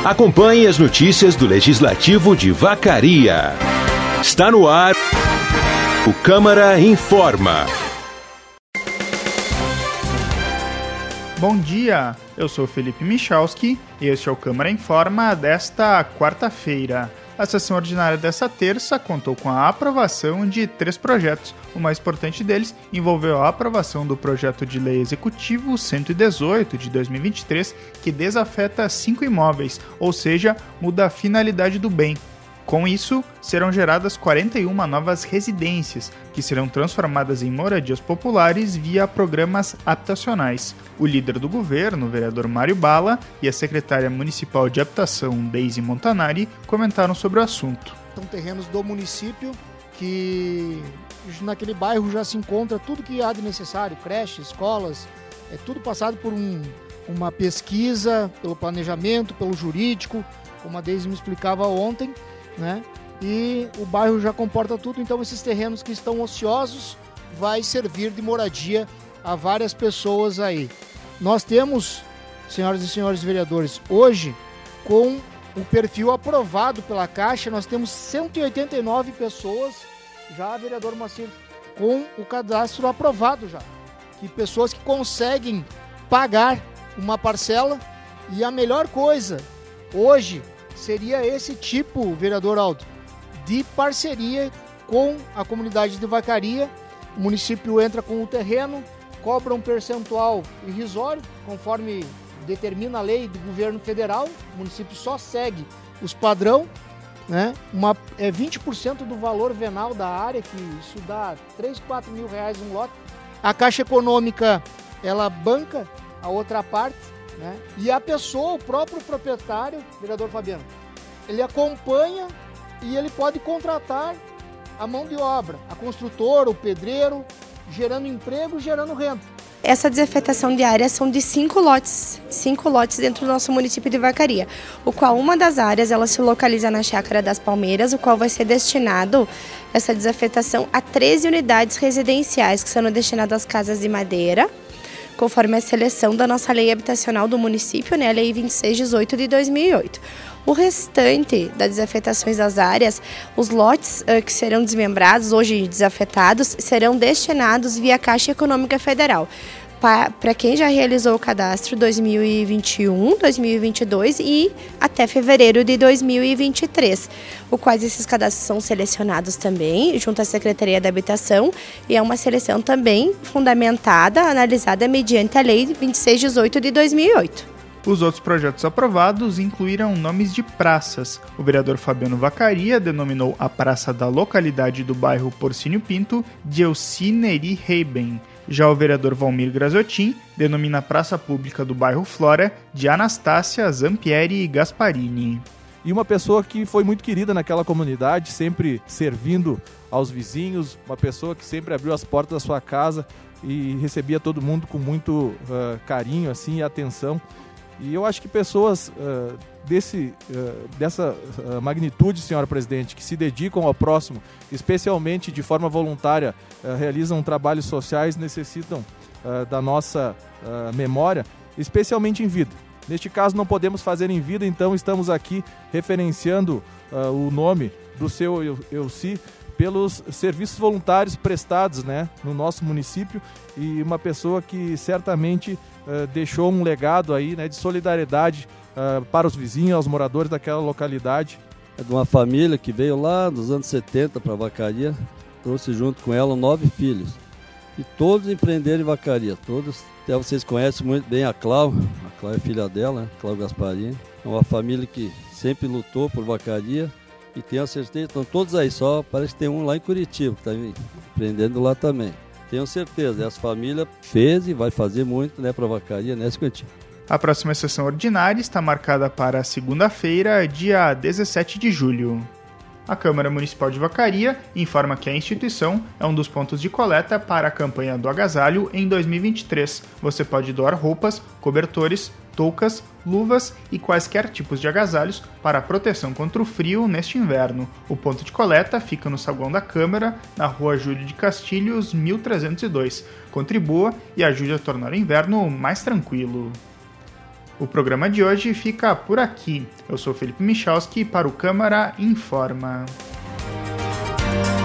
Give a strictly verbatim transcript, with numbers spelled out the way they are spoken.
Acompanhe as notícias do Legislativo de Vacaria. Está no ar o Câmara Informa. Bom dia, eu sou Felipe Michalski e este é o Câmara Informa desta quarta-feira. A sessão ordinária desta terça contou com a aprovação de três projetos. O mais importante deles envolveu a aprovação do projeto de lei executivo cento e dezoito de dois mil e vinte e três, que desafeta cinco imóveis, ou seja, muda a finalidade do bem. Com isso, serão geradas quarenta e uma novas residências, que serão transformadas em moradias populares via programas habitacionais. O líder do governo, o vereador Mário Bala, e a secretária municipal de habitação, Deise Montanari, comentaram sobre o assunto. São terrenos do município que naquele bairro já se encontra tudo que há de necessário, creches, escolas, é tudo passado por um, uma pesquisa, pelo planejamento, pelo jurídico, como a Deise me explicava ontem, né? E o bairro já comporta tudo, então esses terrenos que estão ociosos vai servir de moradia a várias pessoas aí. Nós temos, senhoras e senhores vereadores, hoje, com o perfil aprovado pela Caixa, nós temos cento e oitenta e nove pessoas, já, vereador Moacir, com o cadastro aprovado já. Que pessoas que conseguem pagar uma parcela, e a melhor coisa, hoje, seria esse tipo, vereador Aldo, de parceria com a comunidade de Vacaria. O município entra com o terreno, cobra um percentual irrisório, conforme determina a lei do governo federal. O município só segue os padrões, né? Uma, é vinte por cento do valor venal da área, que isso dá três, quatro mil reais um lote. A Caixa Econômica, ela banca a outra parte, né? E a pessoa, o próprio proprietário, vereador Fabiano, ele acompanha e ele pode contratar a mão de obra, a construtora, o pedreiro, gerando emprego, gerando renda. Essa desafetação de áreas são de cinco lotes, cinco lotes dentro do nosso município de Vacaria, o qual uma das áreas ela se localiza na Chácara das Palmeiras, o qual vai ser destinado essa desafetação a treze unidades residenciais que serão destinadas às casas de madeira, conforme a seleção da nossa lei habitacional do município, né, a lei vinte e seis dezoito de dois mil e oito. O restante das desafetações das áreas, os lotes uh, que serão desmembrados, hoje desafetados, serão destinados via Caixa Econômica Federal. Para quem já realizou o cadastro dois mil e vinte e um, dois mil e vinte e dois e até fevereiro de dois mil e vinte e três, o quais esses cadastros são selecionados também junto à Secretaria da Habitação, e é uma seleção também fundamentada, analisada mediante a Lei vinte e seis dezoito de dois mil e oito. Os outros projetos aprovados incluíram nomes de praças. O vereador Fabiano Vacaria denominou a praça da localidade do bairro Porcínio Pinto de Elcineri Reiben. Já o vereador Valmir Graziotin denomina a praça pública do bairro Flora de Anastácia Zampieri Gasparini. E uma pessoa que foi muito querida naquela comunidade, sempre servindo aos vizinhos, uma pessoa que sempre abriu as portas da sua casa e recebia todo mundo com muito uh, carinho assim, e atenção. E eu acho que pessoas uh, desse, uh, dessa uh, magnitude, senhora presidente, que se dedicam ao próximo, especialmente de forma voluntária, uh, realizam trabalhos sociais, necessitam uh, da nossa uh, memória, especialmente em vida. Neste caso não podemos fazer em vida, então estamos aqui referenciando uh, o nome do seu Elci pelos serviços voluntários prestados, né, no nosso município, e uma pessoa que certamente uh, deixou um legado aí, né, de solidariedade uh, para os vizinhos, aos moradores daquela localidade. É de uma família que veio lá nos anos setenta para Vacaria, trouxe junto com ela nove filhos, e todos empreenderam em Vacaria, todos, até vocês conhecem muito bem a Clau, a Clau é filha dela, né, Clau Gasparini, é uma família que sempre lutou por Vacaria. E tenho a certeza, estão todos aí, só parece que tem um lá em Curitiba, que está empreendendo lá também. Tenho certeza, essa família fez e vai fazer muito, né, para a Vacaria, né, Curitiba. A próxima sessão ordinária está marcada para segunda-feira, dia dezessete de julho. A Câmara Municipal de Vacaria informa que a instituição é um dos pontos de coleta para a campanha do agasalho em dois mil e vinte e três. Você pode doar roupas, cobertores, toucas, luvas e quaisquer tipos de agasalhos para a proteção contra o frio neste inverno. O ponto de coleta fica no saguão da Câmara, na rua Júlio de Castilhos, mil trezentos e dois. Contribua e ajude a tornar o inverno mais tranquilo. O programa de hoje fica por aqui. Eu sou Felipe Michalski para o Câmara Informa.